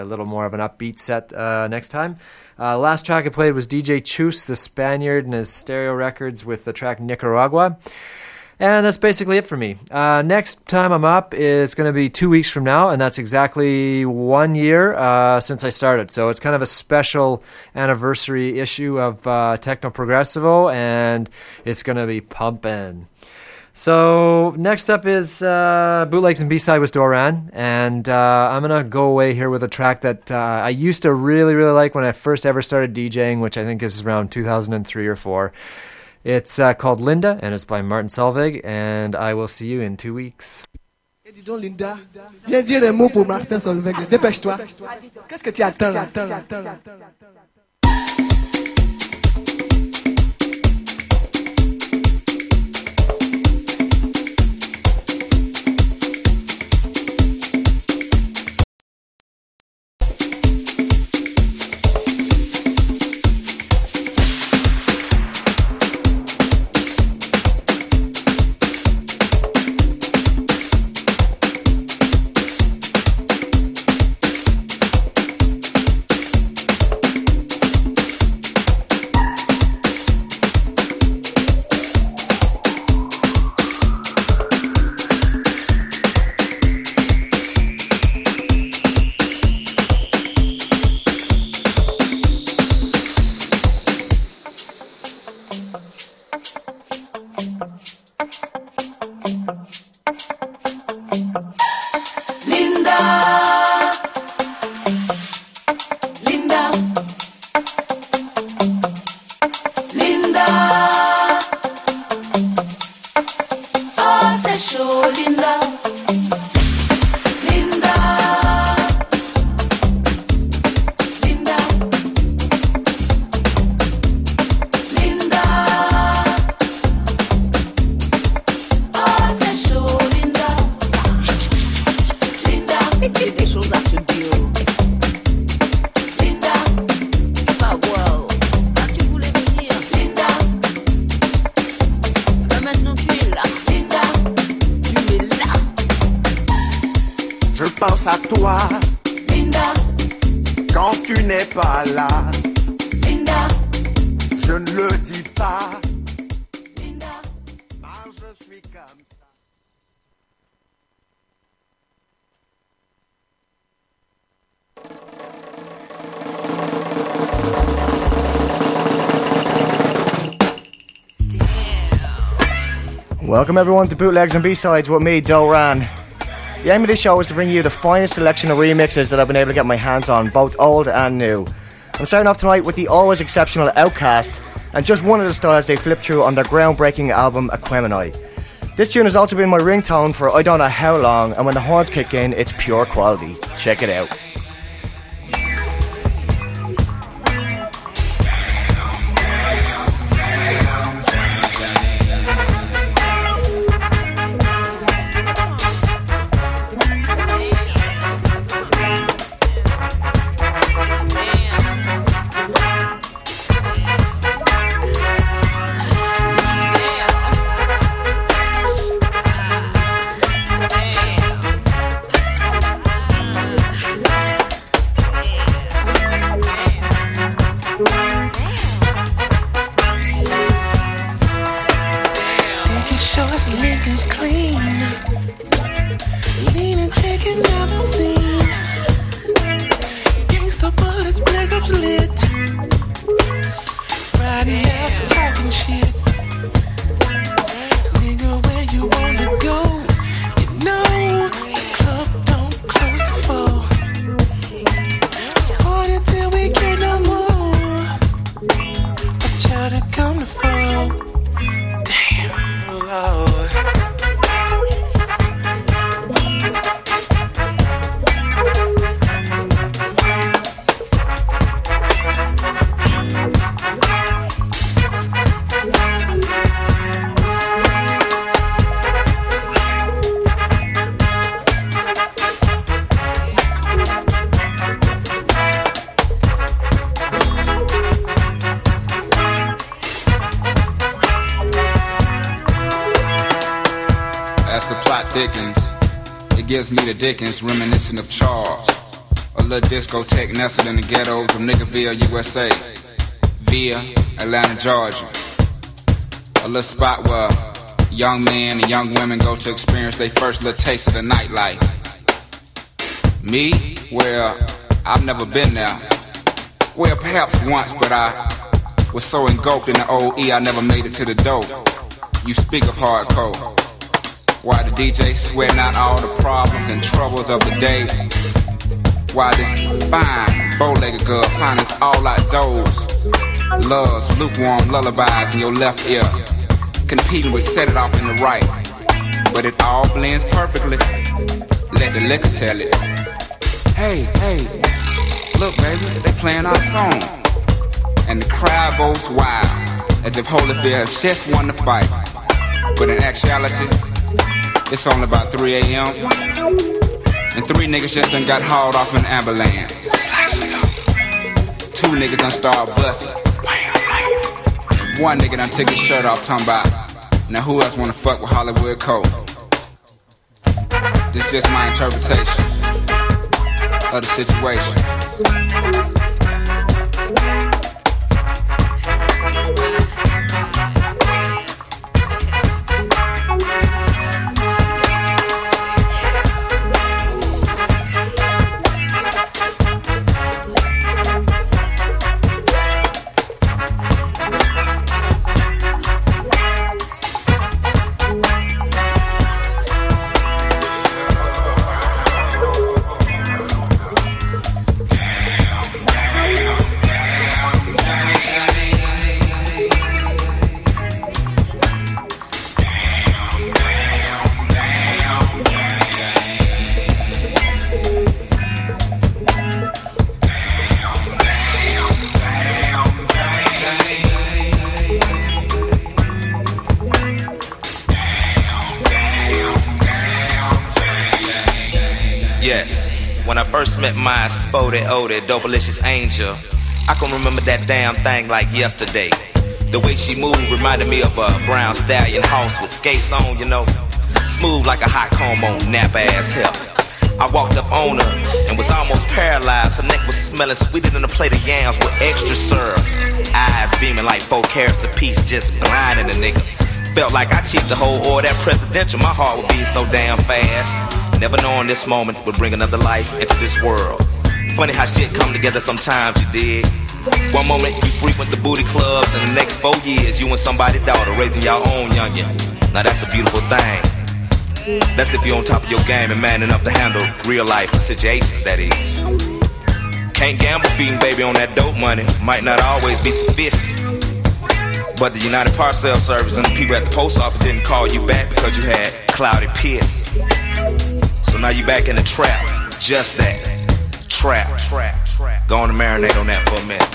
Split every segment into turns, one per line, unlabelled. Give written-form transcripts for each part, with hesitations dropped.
a little more of an upbeat set next time. Last track I played was DJ Chus, the Spaniard, and his Stereo Records with the track Nicaragua. And that's basically it for me. Next time I'm up is going to be 2 weeks from now, and that's exactly 1 year since I started. So it's kind of a special anniversary issue of Techno Progressivo, and it's going to be pumping. So next up is Bootlegs and B-Side with Doran, and I'm going to go away here with a track that I used to really, really like when I first ever started DJing, which I think is around 2003 or 4. It's called Linda, and it's by Martin Solveig, and I will see you in 2 weeks.
Et dis donc, Linda, viens dire un mot pour Martin Solveig. Dépêche-toi. Qu'est-ce que tu attends là?
pense à toi,
Linda,
quand tu n'es pas là,
Linda,
je ne le dis pas,
Linda,
car je suis comme ça.
Welcome everyone to Bootlegs and B-Sides with me, Doran. The aim of this show is to bring you the finest selection of remixes that I've been able to get my hands on, both old and new. I'm starting off tonight with the always exceptional Outkast, and just one of the styles they flipped through on their groundbreaking album Aquemini. This tune has also been my ringtone for I don't know how long, and when the horns kick in, it's pure quality. Check it out.
As the plot thickens, it gives me the Dickens, reminiscent of Charles. A little discotheque nestled in the ghettos of Niggerville, USA, via Atlanta, Georgia. A little spot where young men and young women go to experience their first little taste of the nightlife. Me? Well, I've never been there. Well, perhaps once, but I was so engulfed in the old E I never made it to the door. You speak of hardcore. Why the DJ sweating out all the problems and troubles of the day? Why this fine, bow-legged girl finds all outdoors, loves lukewarm lullabies in your left ear, competing with Set It Off in the right. But it all blends perfectly. Let the liquor tell it. Hey, look baby, they playing our song. And the crowd goes wild, as if Holyfield has just won the fight. But in actuality, it's only about 3 a.m. And 3 niggas just done got hauled off in an ambulance. 2 niggas done started busting. And 1 nigga done took his shirt off talking about, now who else wanna fuck with Hollywood Cole? This just my interpretation of the situation.
When I first met my spotted, oded, dope-alicious angel, I can remember that damn thing like yesterday. The way she moved reminded me of a brown stallion horse with skates on, you know, smooth like a hot comb on nap-ass hip. I walked up on her and was almost paralyzed. Her neck was smelling sweeter than a plate of yams with extra syrup. Eyes beaming like 4 carats apiece, just blinding a nigga. Felt like I cheated the whole order that presidential. My heart would beat so damn fast. Never knowing this moment would bring another life into this world. Funny how shit come together sometimes, you dig. One moment you frequent the booty clubs, and the next 4 years you and somebody's daughter raising your own youngin'. Now that's a beautiful thing. That's if you're on top of your game and man enough to handle real life situations, that is. Can't gamble feeding baby on that dope money. Might not always be sufficient. But the United Parcel Service and the people at the post office didn't call you back because you had cloudy piss. So now you back in the trap. Just that. Trap. Go on and marinate on that for a minute.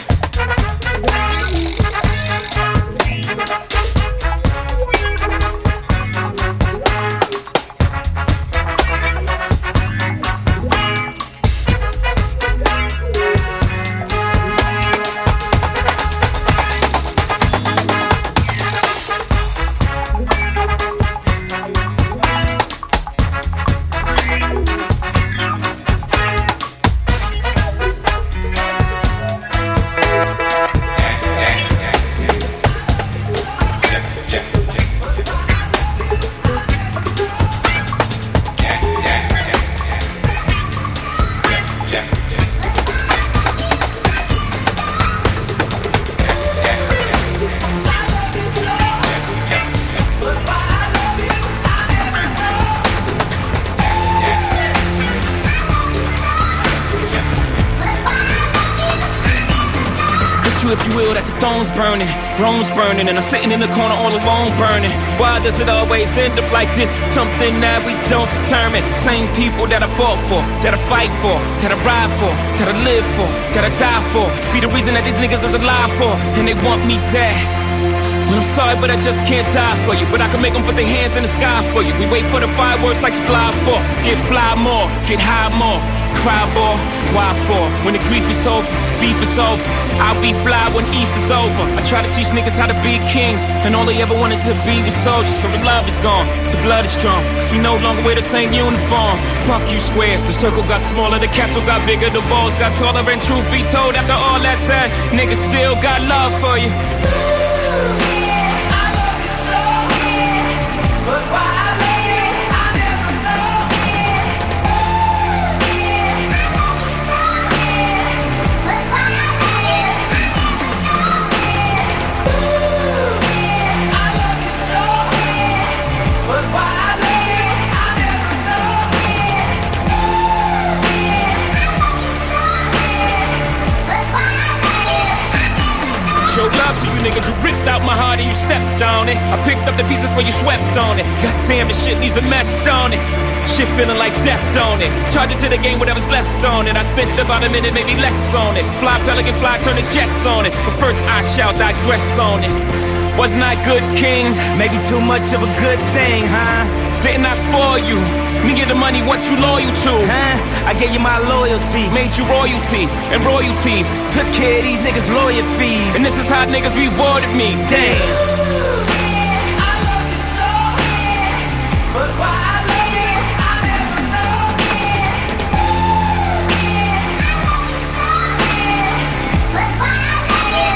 If you will, that the throne's burning, Rome's burning, and I'm sitting in the corner all alone burning. Why does it always end up like this? Something that we don't determine. Same people that I fought for, that I fight for, that I ride for, that I live for, that I die for, be the reason that these niggas is alive for, and they want me dead. Well, I'm sorry, but I just can't die for you. But I can make them put their hands in the sky for you. We wait for the fireworks like July 4th. Get fly more, get high more. cry more, why for? When the grief is over, beef is over, I'll be fly when East is over. I try to teach niggas how to be kings, and all they ever wanted to be was soldiers. So the love is gone, the blood is strong, cause we no longer wear the same uniform. Fuck you squares, the circle got smaller, the castle got bigger, the walls got taller, and truth be told, after all that said, niggas still got love for you. Show love to you niggas, you ripped out my heart and you stepped on it. I picked up the pieces where you swept on it. Goddamn, this shit leaves a mess on it. Shit feeling like death on it. Charge it to the game, whatever's left on it. I spent about a minute, maybe less on it. Fly pelican, fly, turn the jets on it. But first I shall digress on it. Wasn't I good, king? Maybe too much of a good thing, huh? Didn't I spoil you? Me get the money, what you loyal to? Huh? I gave you my loyalty, made you royalty and royalties. Took care of these niggas' lawyer fees, and this is how niggas rewarded me. Damn. I love you so, but why I love you, I never know. I love you so, but why I love you,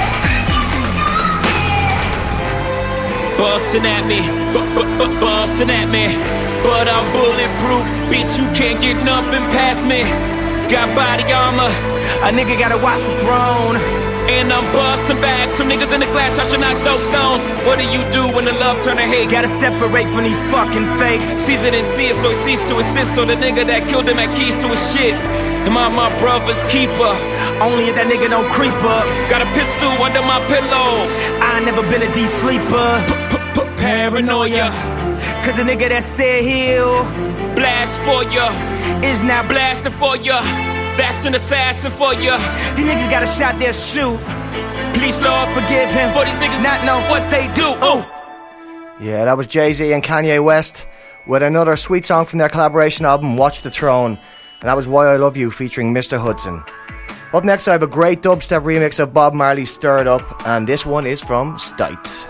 I never know. Bustin' at me, bustin' at me. But I'm bulletproof, bitch, you can't get nothing past me. Got body armor, a nigga gotta watch the throne. And I'm busting back, some niggas in the glass, I should knock those stones. What do you do when the love turn to hate? Gotta separate from these fucking fakes. Caesar didn't see it, so he ceased to assist. So the nigga that killed him had keys to his shit. Am I my brother's keeper? Only if that nigga don't creep up. Got a pistol under my pillow. I never been a deep sleeper. Paranoia. Cause the nigga that said he'll blast for ya is now blasting for ya. That's an assassin for ya. These niggas got a shot, they'll shoot. Please, Lord, forgive him for these niggas not know what they do. Oh.
Yeah, that was Jay-Z and Kanye West with another sweet song from their collaboration album, Watch the Throne. And that was Why I Love You featuring Mr. Hudson. Up next, I have a great dubstep remix of Bob Marley's Stir It Up, and this one is from Stipes.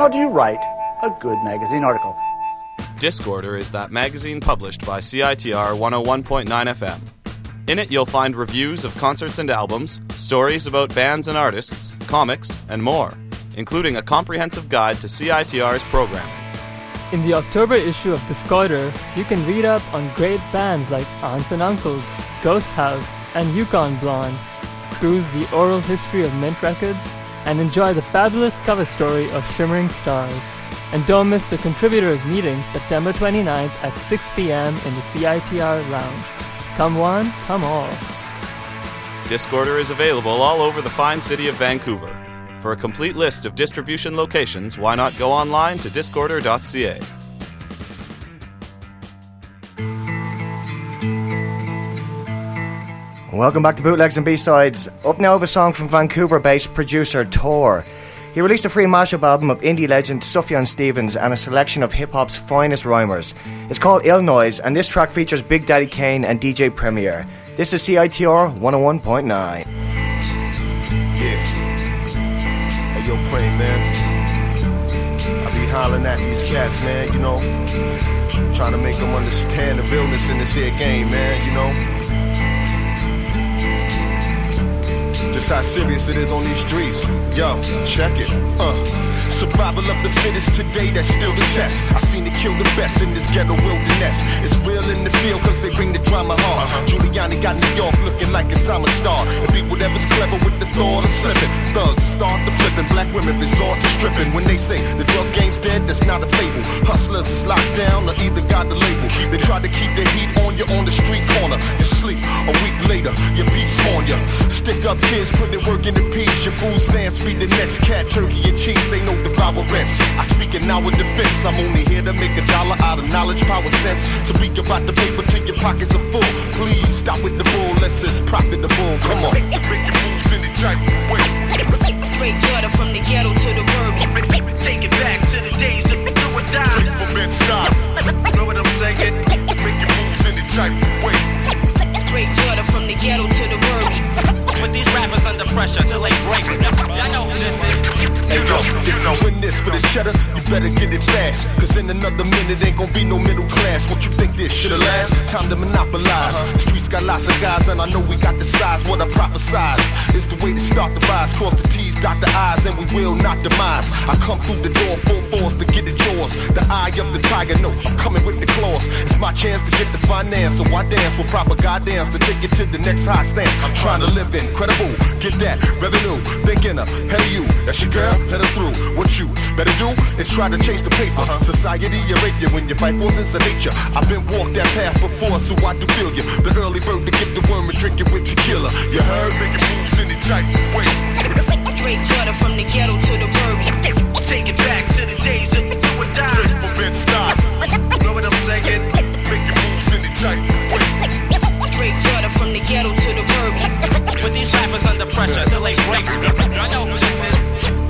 do you write a good magazine article?
Discorder is that magazine published by CITR 101.9 FM. In it, you'll find reviews of concerts and albums, stories about bands and artists, comics, and more, including a comprehensive guide to CITR's programming.
In the October issue of Discorder, you can read up on great bands like Aunts and Uncles, Ghost House, and Yukon Blonde, cruise the oral history of Mint Records, and enjoy the fabulous cover story of Shimmering Stars. And don't miss the contributors meeting September 29th at 6 p.m. in the CITR Lounge. Come one, come all.
Discorder is available all over the fine city of Vancouver. For a complete list of distribution locations, why not go online to discorder.ca.
Welcome back to Bootlegs and B-Sides. Up now with a song from Vancouver-based producer Tor. He released a free mashup album of indie legend Sufjan Stevens and a selection of hip-hop's finest rhymers. It's called Illnoise, and this track features Big Daddy Kane and DJ Premier. This is CITR 101.9.
Yeah. Hey, yo, Praying, man. I be hollering at these cats, man, you know. Trying to make them understand the realness in this here game, man, you know. Just how serious it is on these streets. Yo, check it. Survival of the fittest today, that's still the test. I seen it kill the best in this ghetto wilderness. It's real in the field cause they bring the drama hard. Giuliani got New York looking like it's I'm a star. And be whatever's clever with the thought of slipping. Thugs start the flipping, black women resort to stripping. When they say the drug game's dead, that's not a fable. Hustlers is locked down or either got the label. They try to keep the heat on you on the street corner. You sleep, a week later, your beats on you. Stick up kids, put their work in the peas. Your food stamps, feed the next cat, turkey and cheese. Ain't no devour rents. I speak in our defense. I'm only here to make $1 out of knowledge, power, sense. Speak about the paper till your pockets are full. Please stop with the bull, let's just profitable. Come on. Make your moves in the type way.
Straight gutter from the ghetto to the burbs. Take it back to the days of do or die.
Straight from inside. Know what I'm saying? Make your moves in the type way.
Straight gutter from the ghetto to the burbs.
Put these rappers under pressure till they break. Y'all know who this is.
Hey yo, if you win this for the cheddar, you better get it fast. Cause in another minute ain't gonna be no middle class. What you think this shit'll last? Time to monopolize. Streets got lots of guys and I know we got the size. What I prophesize is the way to start the rise. Cross the T's, dot the I's, and we will not demise. I come through the door full force to get it yours. The eye of the tiger, no, I'm coming with the claws. It's my chance to get the finance, so I dance with proper guidance to take it to the next high stand. I'm trying to live incredible, get that revenue. Thinking ahead of you, that's your girl, let her through. What you better do is try to chase the paper. Society, you rape you when you fight forces of nature. I've been walked that path before, so I do feel you. The early bird to get the worm and drink it with tequila. You heard? Making moves in the tight way.
Straight gutter from the ghetto to the burbs.
Take it back to the days of do or die. Straight from inside. Know what I'm saying? Making moves in the tight way.
Straight gutter from the ghetto to the burbs.
Put these rappers under pressure till they break. I know who this is.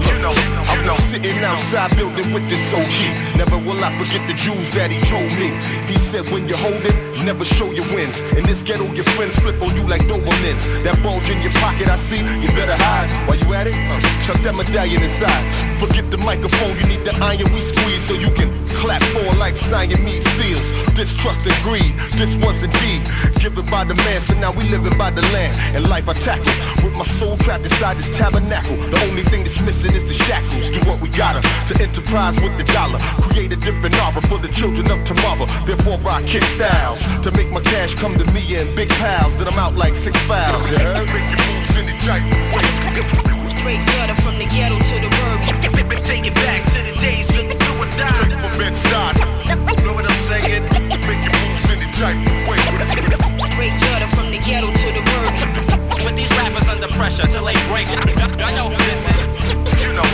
I'm sitting outside building with this OG. Never will I forget the jewels that he told me. He said when you hold it, never show your wins. In this ghetto, your friends flip on you like Dobermans. That bulge in your pocket I see, you better hide. While you at it, chuck that medallion inside. Forget the microphone, you need the iron we squeeze so you can clap for like Siamese seals. Distrust and greed, this was indeed given by the man, so now we living by the land. And life I tackle with my soul trapped inside this tabernacle. The only thing that's missing is the shackles. Do what we gotta to enterprise with the dollar. Create a different aura for the children of tomorrow. Therefore I kick styles to make my cash come to me in big piles. Then I'm out like 6 files. You heard? Make your moves in the tight way.
Straight gutter from the ghetto to the burbs.
Take it back to the days of do or die. Straight from inside. Know what I'm saying? Make your moves in the tight way.
Straight gutter from the ghetto to the burbs.
Put these rappers under pressure till they break. I know who this is.
You know.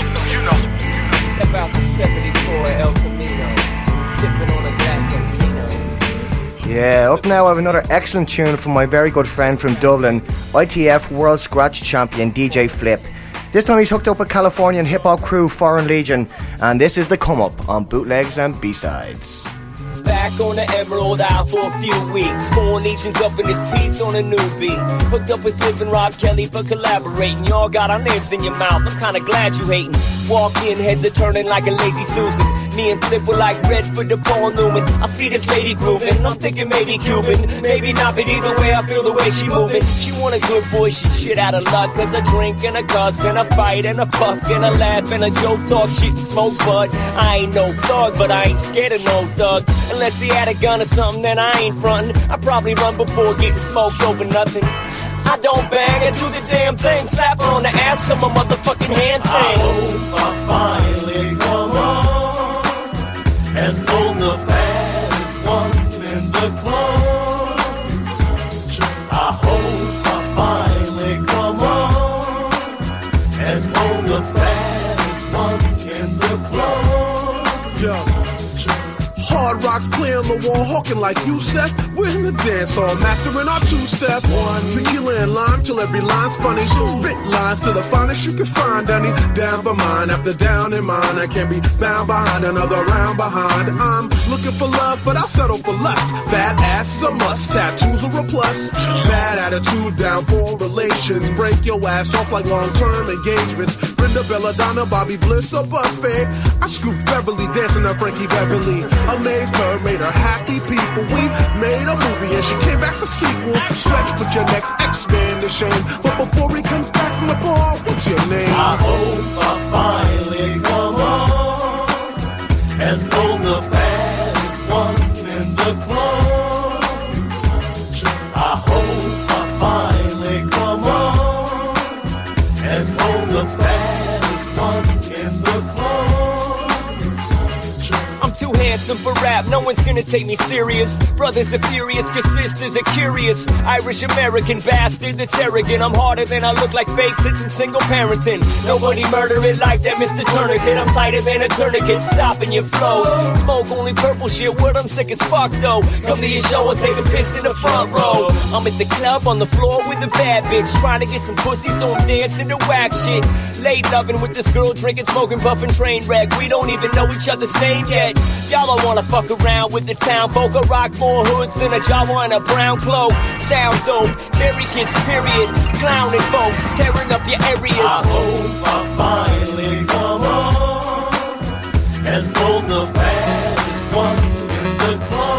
About the 74 El Camino, sipping on a Jack Campino.
Yeah, up now I have another excellent tune from my very good friend from Dublin, ITF World Scratch Champion DJ Flip. This time he's hooked up with Californian hip-hop crew Foreign Legion, and this is the Come Up on Bootlegs and B-Sides.
Back on the Emerald Isle for a few weeks. 4 nations up in this piece on a new beat. Hooked up with Flip and Rob Kelly for collaborating. Y'all got our names in your mouth, I'm kinda glad you hating. Walk in, heads are turning like a lazy Susan. Me and Flip were like Redford to Paul Newman. I see this lady grooving, I'm thinking maybe Cuban, maybe not, but either way I feel the way she moving. She want a good boy, she shit out of luck. Cause a drink and a cuss and a fight and a fuck and a laugh and a joke, talk shit and smoke bud. I ain't no thug, but I ain't scared of no thug. Unless he had a gun or something, then I ain't frontin'. I probably run before getting smoked over nothing. I don't bang, I do the damn thing. Slap her on the ass till my motherfucking hands sing.
I hope I finally come on and own the baddest one in the club. I hope I finally come on and own the baddest one in the club.
Yo. Hard rocks clear on the wall, hawking like Yusef. We're in the dance hall, mastering our two-step. One tequila and lime till every line's funny. Spit lines to the finest you can find, honey. Down for mine, after down in mine. I can't be bound behind another round behind. I'm looking for love, but I'll settle for lust. Fat ass is a must, tattoos are a plus. Bad attitude, down for relations. Break your ass off like long-term engagements. Brenda Belladonna, Bobby Bliss, or Buffet. I scooped Beverly, dancing to Frankie Beverly. Amazed her, made her happy people. We made a movie and she came back for sequel. Stretch, put your next X-Man to shame. But before he comes back from the bar, what's your name?
I hope I finally come on and own the baddest one in the club. I hope I finally come on and own the baddest one in the club.
I'm too handsome for rap, no one's gonna take me serious. Brothers are furious, cause sisters are curious. Irish-American bastard that's arrogant. I'm harder than I look like fake tits and single parenting. Nobody murder it like that, Mr. Tourniquet. I'm tighter than a tourniquet, stopping your flows. Smoke only purple shit, word I'm sick as fuck though. Come to your show, I'll take a piss in the front row. I'm at the club on the floor with a bad bitch, trying to get some pussy, so I'm dancing to whack shit. Late loving with this girl, drinking, smoking, buffing, train wreck. We don't even know each other's name yet. Y'all don't wanna fuck around with the town folk. I rock more hoods than a Jawa in a brown cloak. Sound dope, Berry kids, period. Clowning folks, tearing up your areas.
I hope I finally come on and own the baddest one in the club.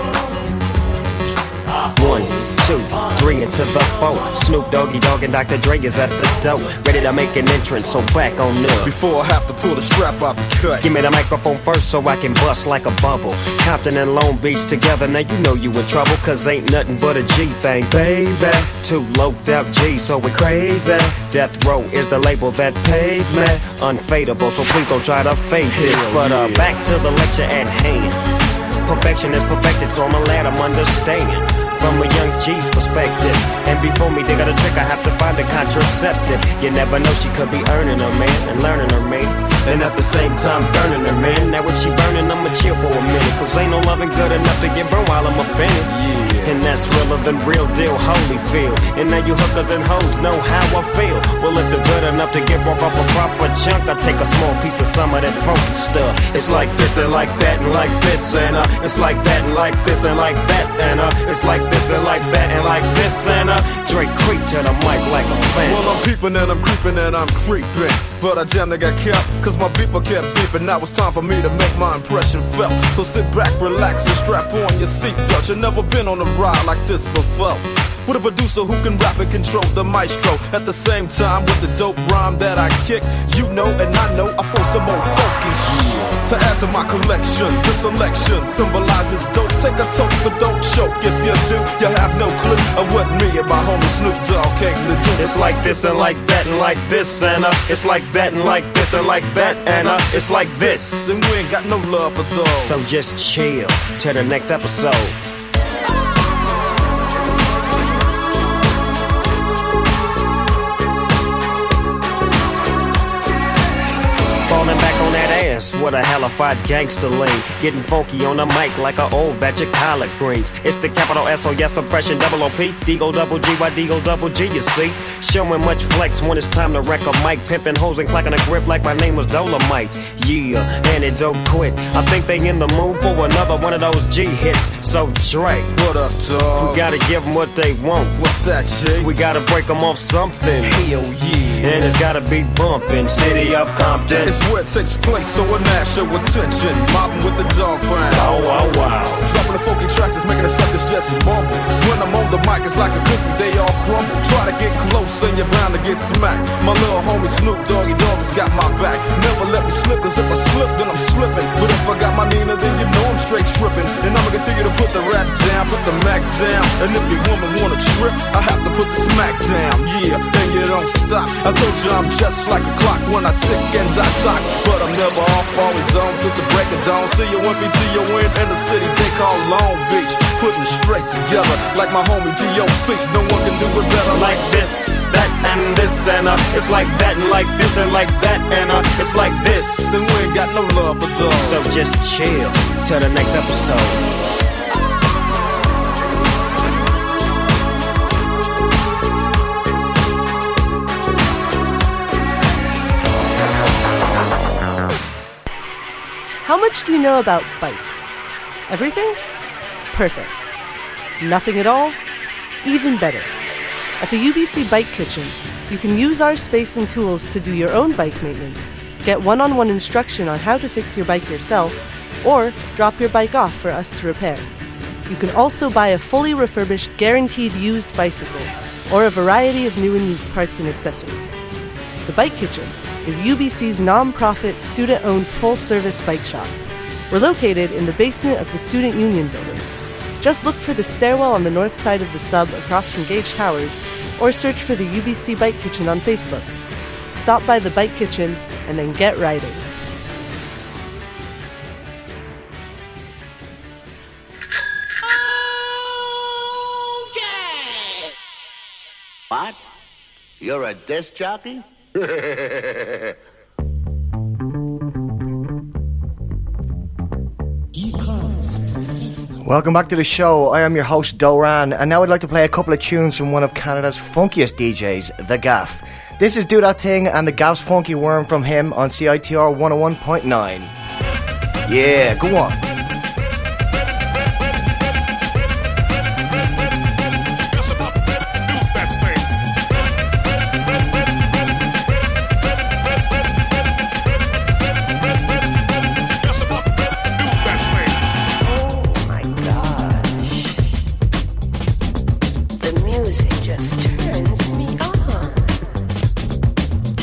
1, 2, 3 into the 4. Snoop Doggy Dogg and Dr. Dre is at the door, ready to make an entrance, so back on up.
Before I have to pull the strap out the cut,
give me the microphone first so I can bust like a bubble. Compton and Long Beach together, now you know you in trouble, cause ain't nothing but a G thing, baby. 2 loped out G, so we crazy. Death Row is the label that pays me. Unfadable, so please don't try to fake this. But back to the lecture at hand. Perfection is perfected, so I'ma let 'em understand from a young G's perspective. And before me dig out a trick, I have to find a contraceptive. You never know, she could be earning her man and learning her man, and at the same time burning her man. Now when she burning, I'ma chill for a minute, cause ain't no loving good enough to get burned while I'm up in it. Yeah. And that's realer than real deal Holyfield. And now you hookers and hoes know how I feel. Well, if it's good enough to get broke off a proper chunk, I take a small piece of some of that funky stuff. It's like this and like that and like this and it's like that and like this and like that and it's like this and like that and like this and Drake creep to the mic like a fan.
Well, I'm peeping and I'm creeping and I'm creeping, but I damn near got kept, cause my beeper kept beeping. Now it's time for me to make my impression felt. So sit back, relax, and strap on your seatbelt. You've never been on a ride like this before, with a producer who can rap and control the maestro. At the same time, with the dope rhyme that I kick, you know and I know I throw some more funky shit to add to my collection. The selection symbolizes dope. Take a toke, but don't choke. If you do, you'll have no clue of what me and my homie Snoop Dogg came to do.
It's like this and like that and like this and it's like that and like this and like that and it's like this.
And we ain't got no love for those.
So just chill till the next episode. Falling back on that ass, what a hellified gangster lane. Getting funky on the mic like an old batch of collard greens. It's the capital S, oh yes, oppression, double O-P. D-O double G, Y D-O double G, you see. Showing much flex when it's time to wreck a mic. Pimping hoes and clacking a grip like my name was Dolomite. Yeah, and it don't quit. I think they in the mood for another one of those G hits. So Dre,
what up, dog?
We gotta give them what they want.
What's that, Jay?
We gotta break them off something.
Hell yeah.
And it's gotta be bumpin', City of Compton.
It's where it takes place, so a national attention. Mobbing with the dog pound.
Oh, wow, wow.
Dropping the funky tracks is making the suckers just bumble. When I'm on the mic, it's like a cookie, they all crumble. Try to get close and you're bound to get smacked. My little homie Snoop Doggy Dogg has got my back. Never let me slip, cause if I slip, then I'm slipping. But if I got my Nina, then you know I'm straight tripping. And I'ma continue to put the rap down, put the Mac down. And if your woman wanna trip, I have to put the smack down. Yeah, and you don't stop. I told you I'm just like a clock when I tick and I talk. But I'm never off, always on till the break of dawn. See you CONPTON in the city they call Long Beach. Putting it straight together like my homie DOC. No one can do it better.
Like this, that, and this, and it's like that, and like this, and like that, and it's like this.
Then we ain't got no love for dogs.
So just chill till the next episode.
How much do you know about bikes? Everything? Perfect. Nothing at all? Even better. At the UBC Bike Kitchen, you can use our space and tools to do your own bike maintenance, get one-on-one instruction on how to fix your bike yourself, or drop your bike off for us to repair. You can also buy a fully refurbished, guaranteed used bicycle, or a variety of new and used parts and accessories. The Bike Kitchen is UBC's non-profit, student-owned, full-service bike shop. We're located in the basement of the Student Union building. Just look for the stairwell on the north side of the sub across from Gage Towers, or search for the UBC Bike Kitchen on Facebook. Stop by the Bike Kitchen and then get riding.
What? You're a disc jockey?
Welcome back to the show. I am your host, Doran, and now I'd like to play a couple of tunes from one of Canada's funkiest DJs, The Gaff. This is Do That Thing and The Gaff's Funky Worm from him on CITR 101.9. Yeah, go on.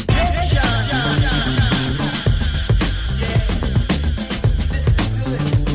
Good.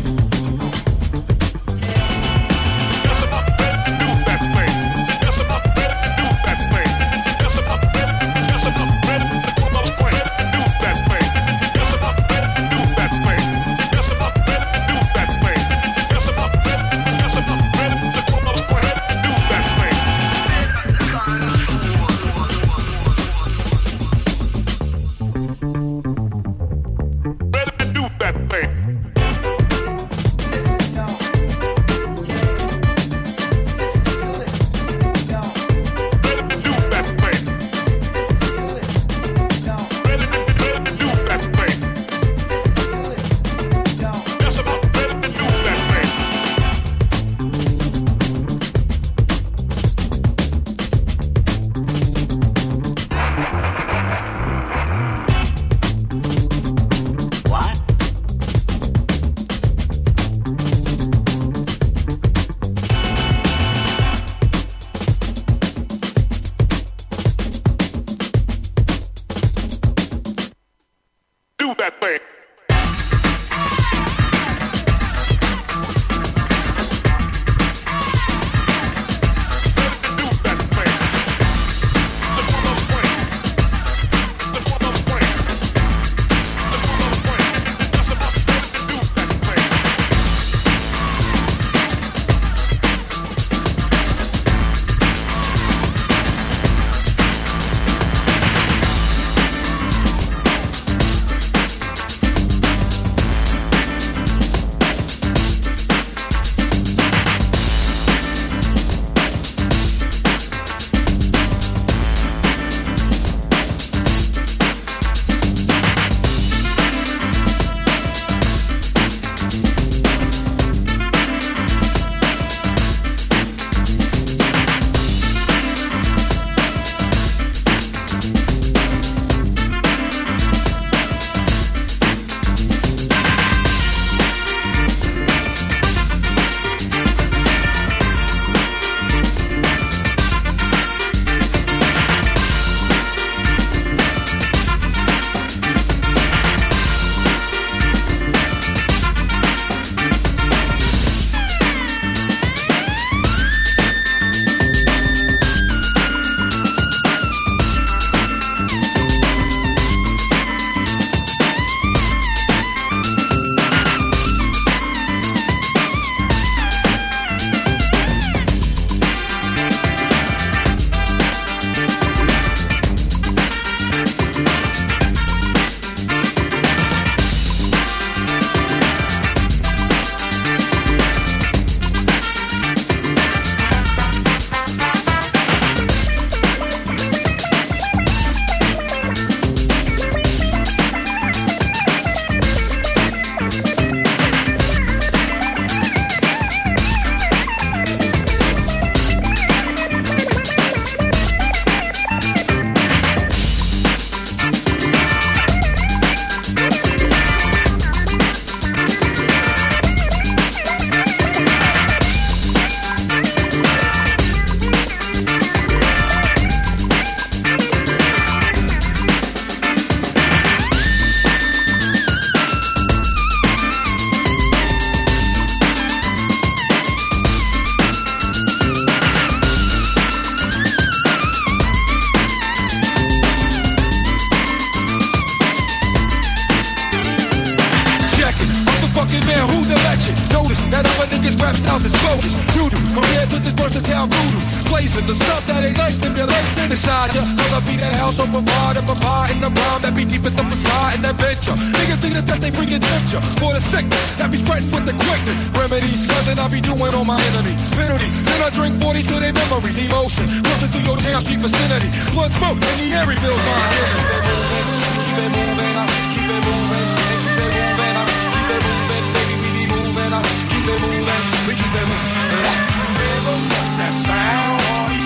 selfish doo-doo compared to this versatile voodoo. Blazing the stuff that ain't nice, stimulation inside ya. Cause I be that house on provider, provide in the rhyme that be deep as the facade and adventure. Niggas see the test, they bring adventure for the sickness that be threatened with the quickness. Remedies, cousin, I be doing on my enemy. Penalty, then I drink 40 to their memories. Emotion, closer to your town street vicinity. Blood smoke in the air reveals my head. Keep it moving, keep it moving, keep it moving, keep it moving, baby, we be moving, keep it moving, we keep it moving. Never let that sound.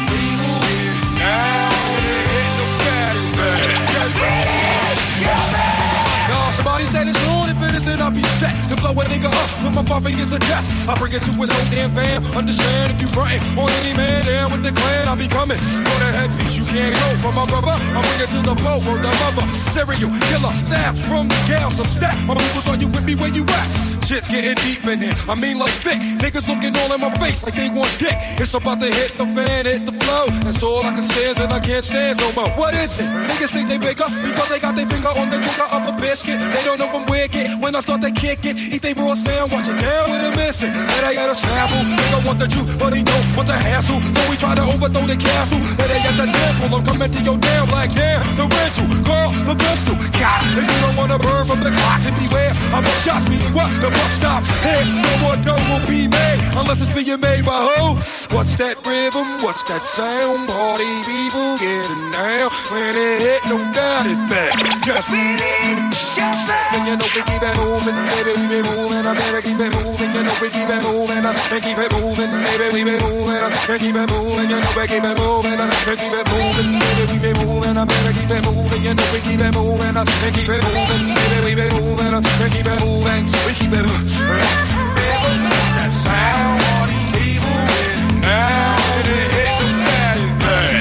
Somebody said it's on, if it isn't, I'll be set to blow a nigga up with my 5 fingers of death. I bring it to his whole damn fam. Understand if you frontin' on any man down with the clan, I'll be coming for the headpiece. You can't go from my brother. I bring it to the boat or the mother. Serial killer, staff from the gals of staff. My people's on you with me where you at? Shit's getting deep in here. I mean like thick. Niggas looking all in my face like they want dick. It's about to hit the fan, hit the flow. That's all I can stand and I can't stand no more. What is it? Niggas think they bigger because they got their finger on the trigger of a biscuit. They don't know from where it get. When I start to kick it, eat they raw sound, watch it down with a missing. And I got a snapple. They don't want the juice, but they don't want the hassle. So we try to overthrow the castle. And they at the temple. I'm coming to your damn black damn. The rental, call the pistol. God, if you don't wanna burn from the clock, then beware. I'm a shots me. What the fuck stop? Here, no more dough will be made unless it's being made by who? What's that rhythm? What's that sound? Party people getting down. When it hit, no doubt it's back. Just and you know we keep it moving, baby, we be moving, I better keep it moving, you know we keep it moving, and keep it moving, baby, we be moving, and keep it moving, you know we keep it moving, and keep it moving, baby, we be moving, I better keep it moving, you know we keep it moving, and keep it moving, baby, we be moving, and keep it moving, we keep it moving. That sound, people in now, it hit the fan,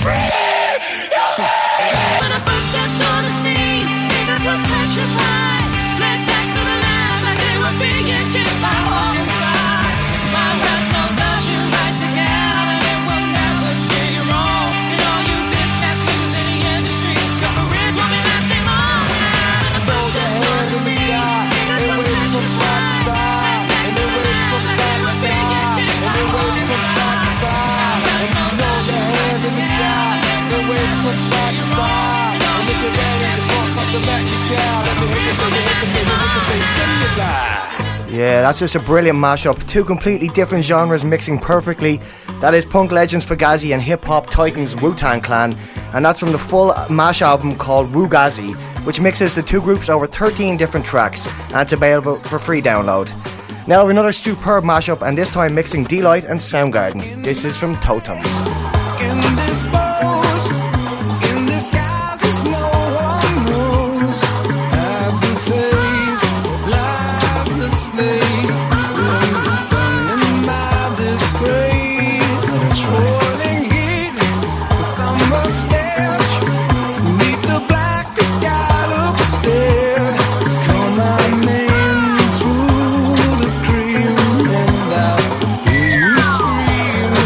When I first stepped on the scene, niggas was petrified. Fled back to the land like they were being chased by homicide. My rap don't love you right together, and it will never steer you wrong. And all you bitch ass niggas in the industry, your careers won't be lasting long.
Throw your hands in the sky and wave from side to side, and then wave from side to side, and then wave from side to side, and throw your hands in the sky and wave from side to side, and if you're ready to walk up the back of the cow, let me hit you, say, stimuli.
Yeah, that's just a brilliant mashup. Two completely different genres mixing perfectly. That is punk legends Fugazi and hip-hop titans Wu-Tang Clan. And that's from the full mash album called Wugazi, which mixes the two groups over 13 different tracks. And it's available for free download. Now we have another superb mashup, and this time mixing D-Light and Soundgarden. This is from Totems.
Indisposed, in disguises no one knows. As the face lies the slave, in the sun in my disgrace. Boiling heat, summer stench, beneath the black, the sky looks dead. Call my name through the cream, and I'll hear you scream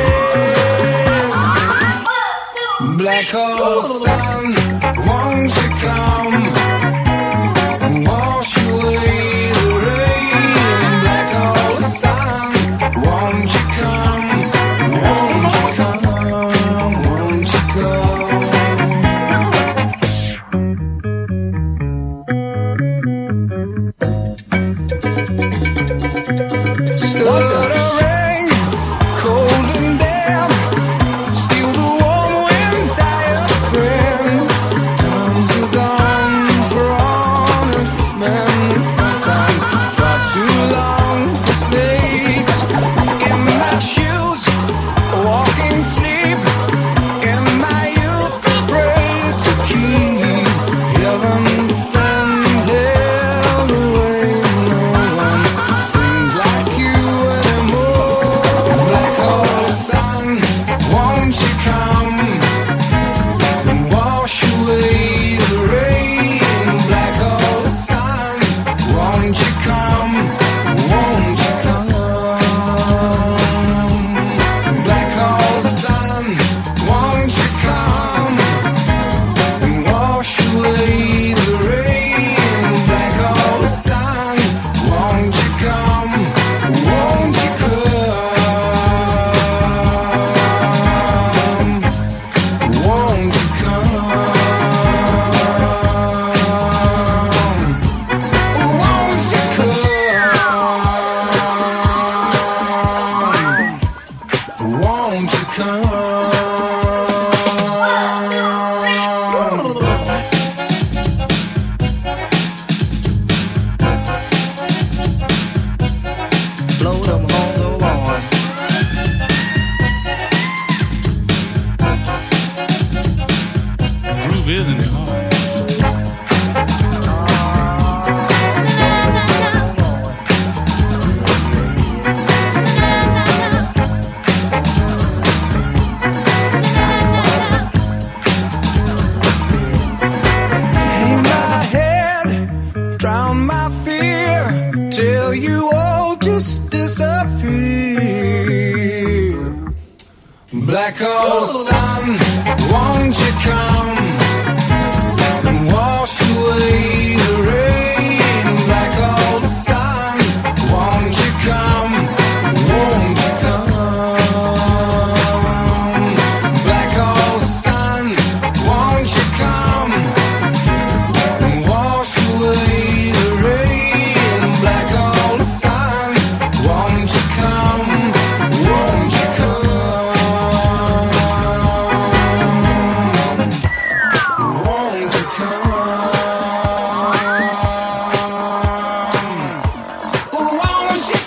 again. Black hole sun, won't you come? Wash away the rain. Black hole sun, won't you come? Won't you come? Won't you come? Stuttering, cold and damp, steal the warm wind, tired friend. Times are gone, Blow them on the lawn.
Groove is in the heart.
Hang my head, drown my fear, till you all just disappear. Black hole sun, won't you come and wash away the rain? Black hole sun, won't you come? Won't you come? Black hole sun, won't you come and wash away the rain? Black hole sun, won't you come? Won't you come? Won't you come? Won't you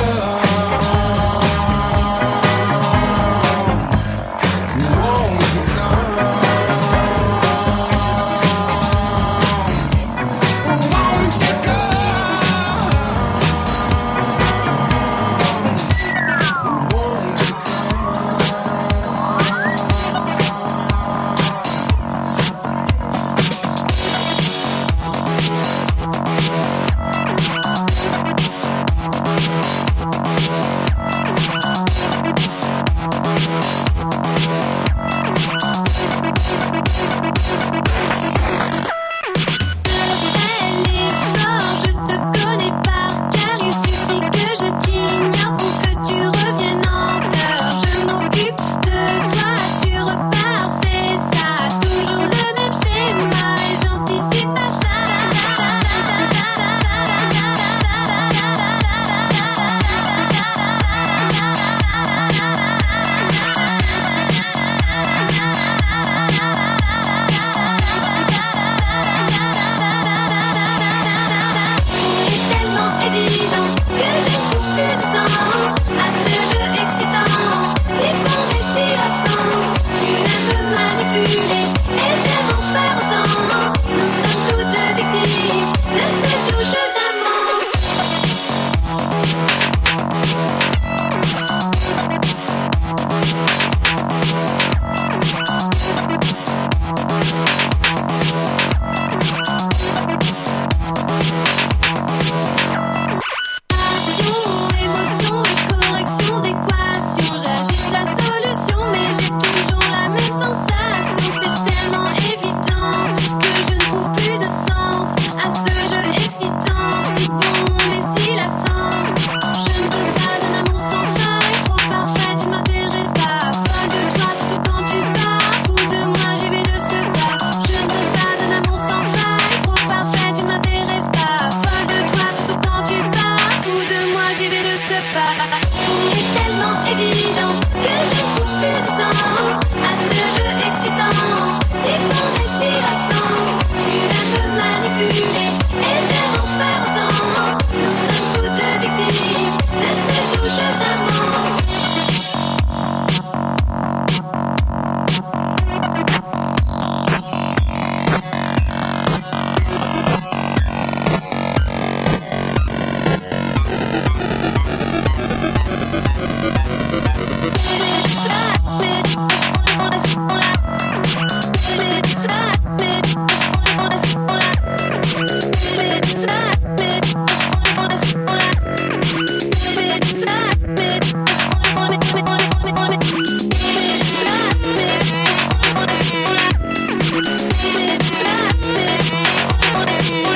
It's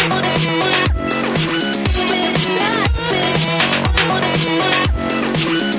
happening.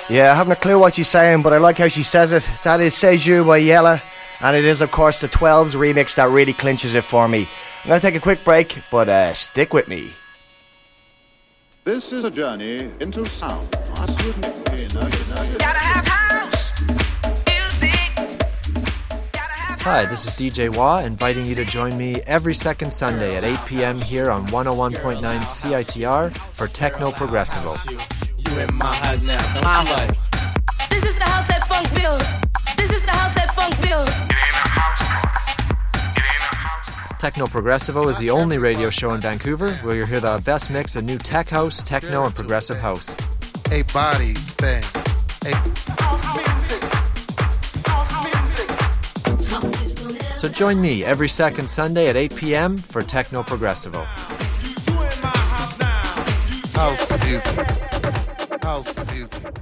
Yeah, I haven't a clue what she's saying, but I like how she says it. That is C'est You by Yella, and it is, of course, the 12's remix that really clinches it for me. I'm going to take a quick break, but stick with me.
This is a journey into sound.
Gotta have house music.
Hi, this is DJ Wah, inviting you to join me every second Sunday at 8 p.m. here on 101.9 CITR for Techno Progressivo.
This is the house that funk build. This is the house that funk build.
Techno Progressivo is the only radio show in Vancouver where you'll hear the best mix of new tech house, techno, and progressive house.
A body thing.
So join me every second Sunday at 8 p.m. for Techno Progressivo.
House music. House music.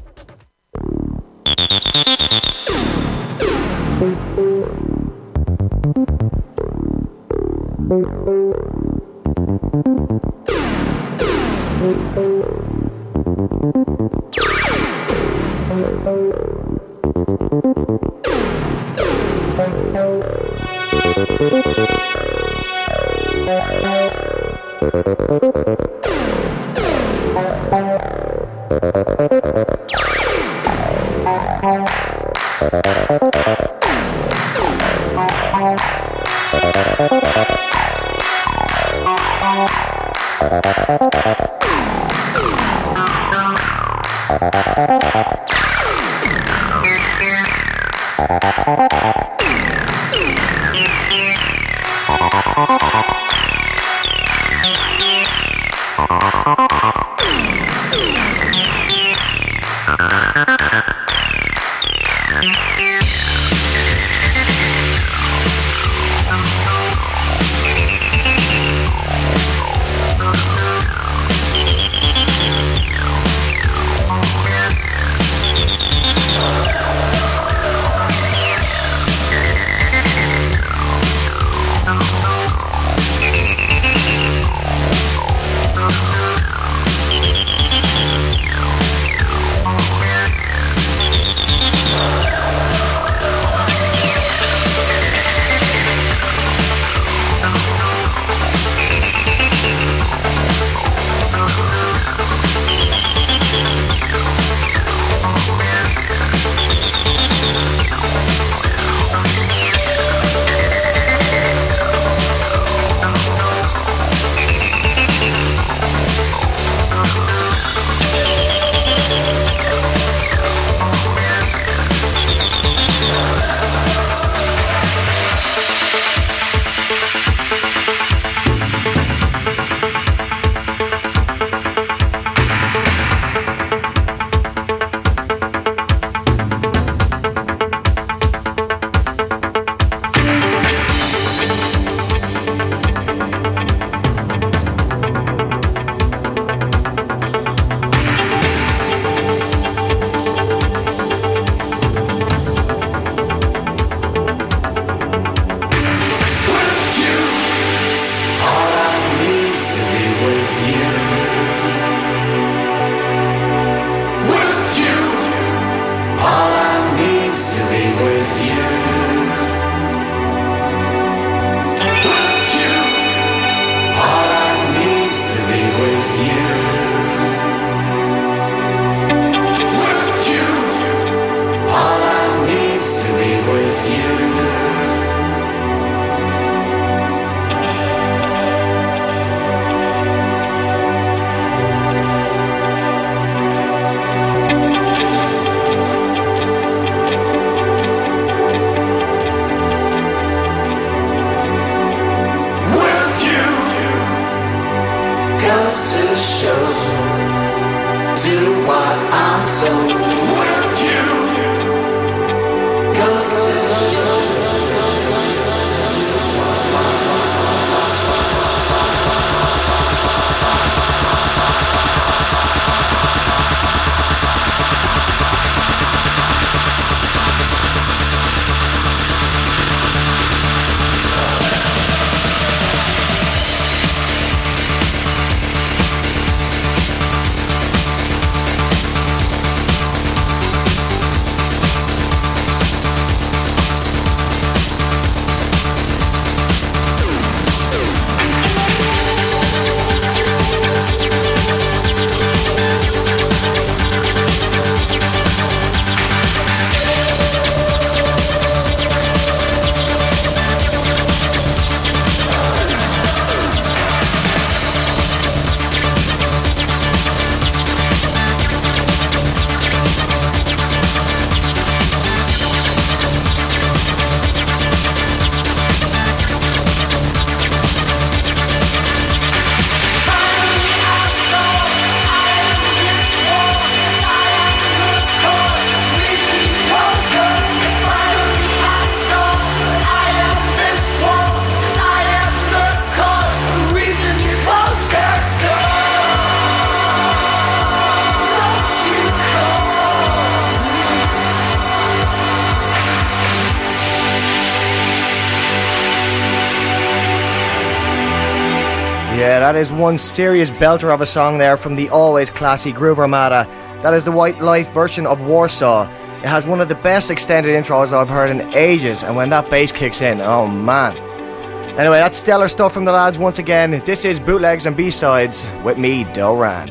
Yeah, that is one serious belter of a song there from the always classy Groove Armada. That is the White Light version of Warsaw. It has one of the best extended intros I've heard in ages, and when that bass kicks in, oh man. Anyway, that's stellar stuff from the lads once again. This is Bootlegs and B-Sides with me, Doran.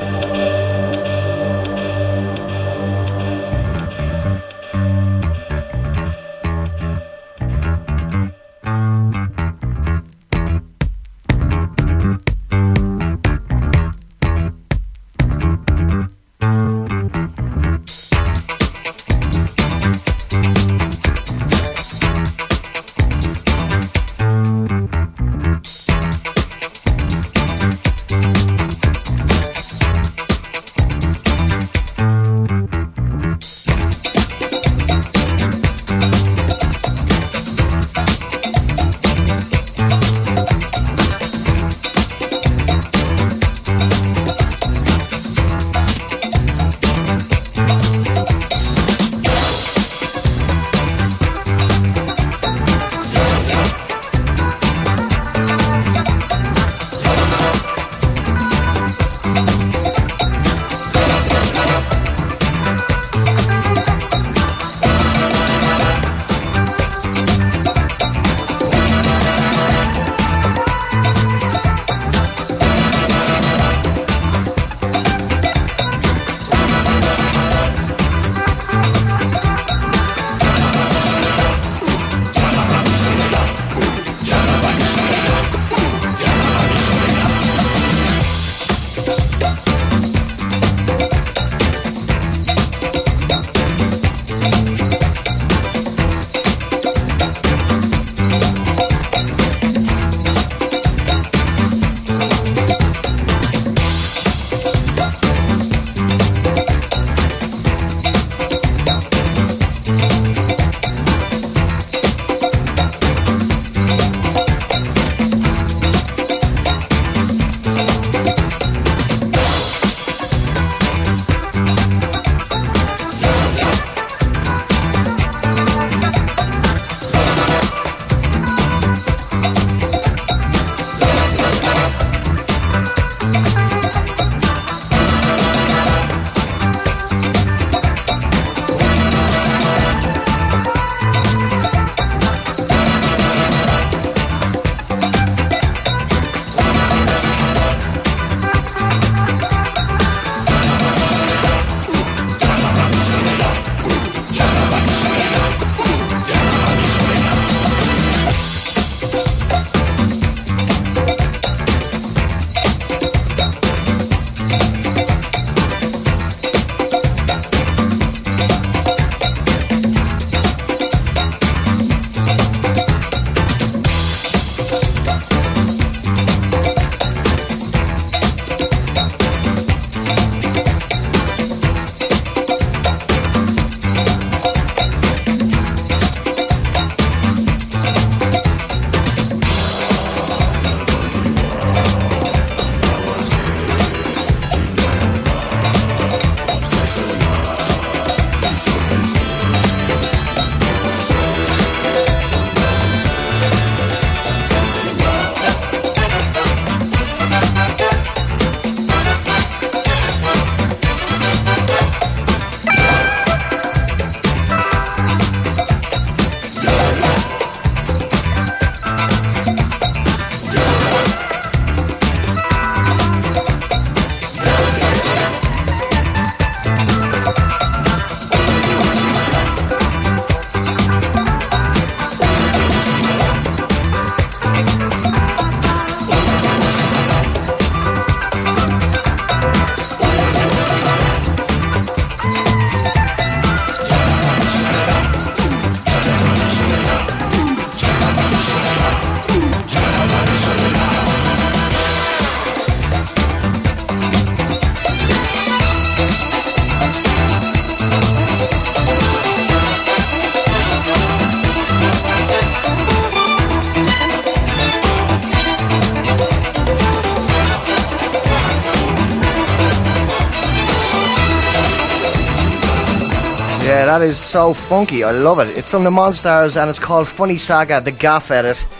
Yeah, that is so funky. I love it. It's from the Monstars and it's called Funny Saga, the Gaff Edit.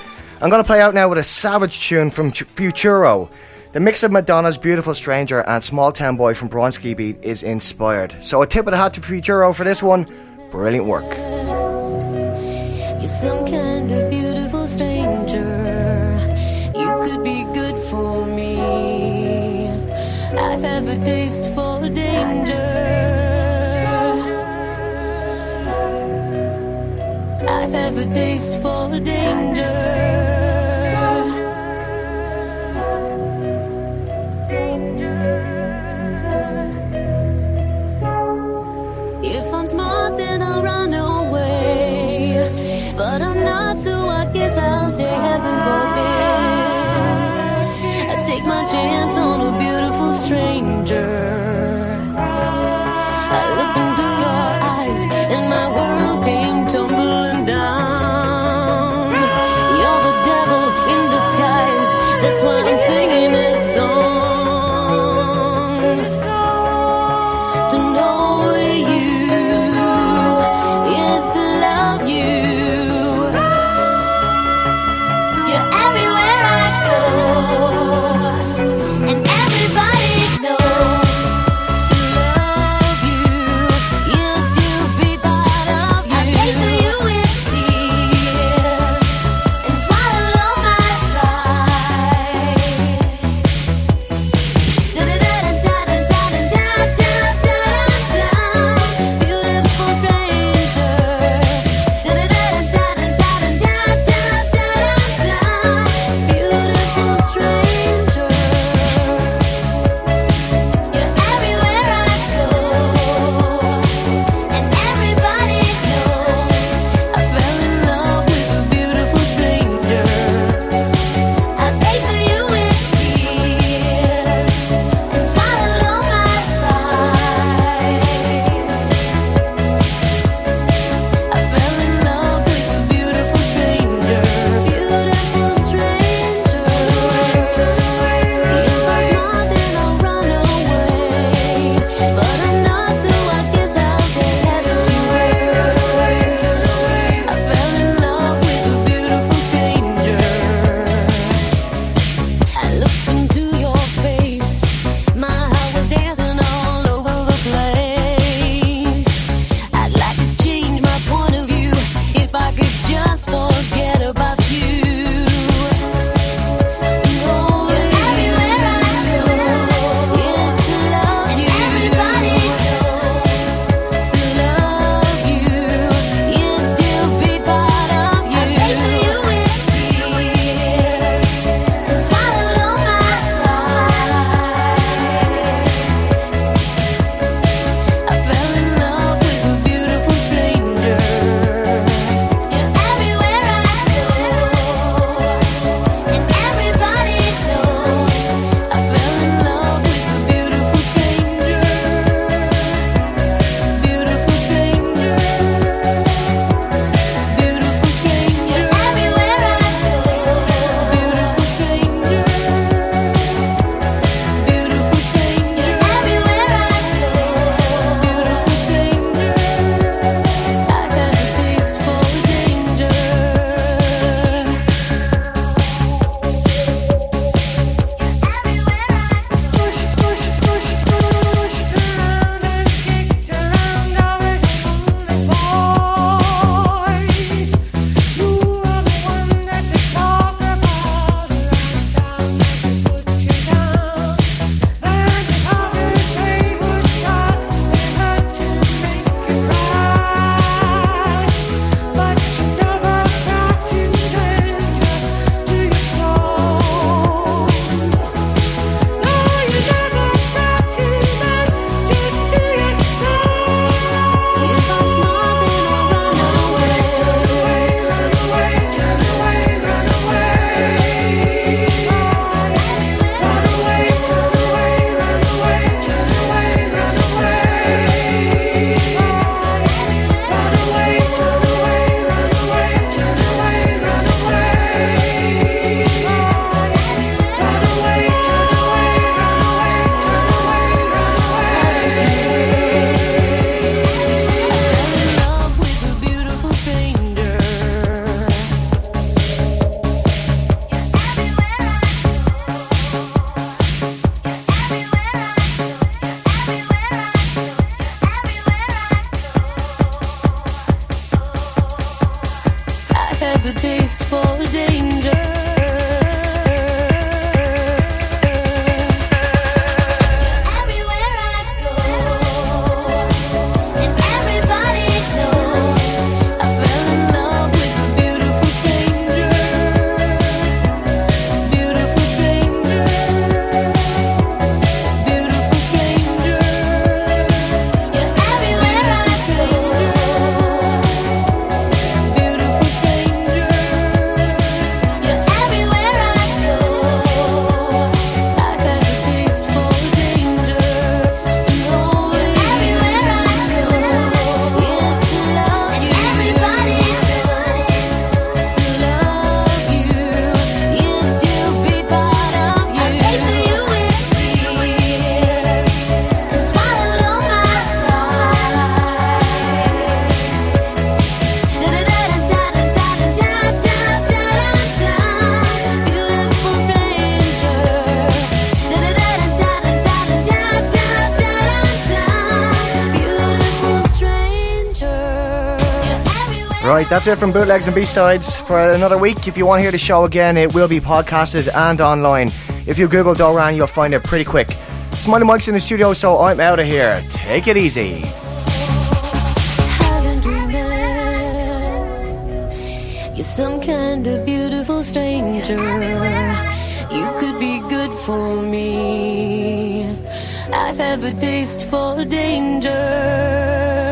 I'm going to play out now with a savage tune from Futuro. The mix of Madonna's Beautiful Stranger and Small Town Boy from Bronski Beat is inspired. So a tip of the hat to Futuro for this one. Brilliant work.
You're some kind of beautiful stranger. You could be good for me. I've had a taste for danger. I've had a taste for danger. If I'm smart, then I'll run away. But I'm not, so I guess I'll stay, heaven forbid. I take my chance on a beautiful stranger. I look into your eyes, and my world came tumbling down. You're the
Right, that's it from Bootlegs and B-Sides for another week. If you want to hear the show again, it will be podcasted and online. If you Google Doran, you'll find it pretty quick. Smiley Mike's in the studio, so I'm out of here. Take it easy.
Having dreamers, you're some kind of beautiful stranger. You could be good for me. I've have a taste for danger.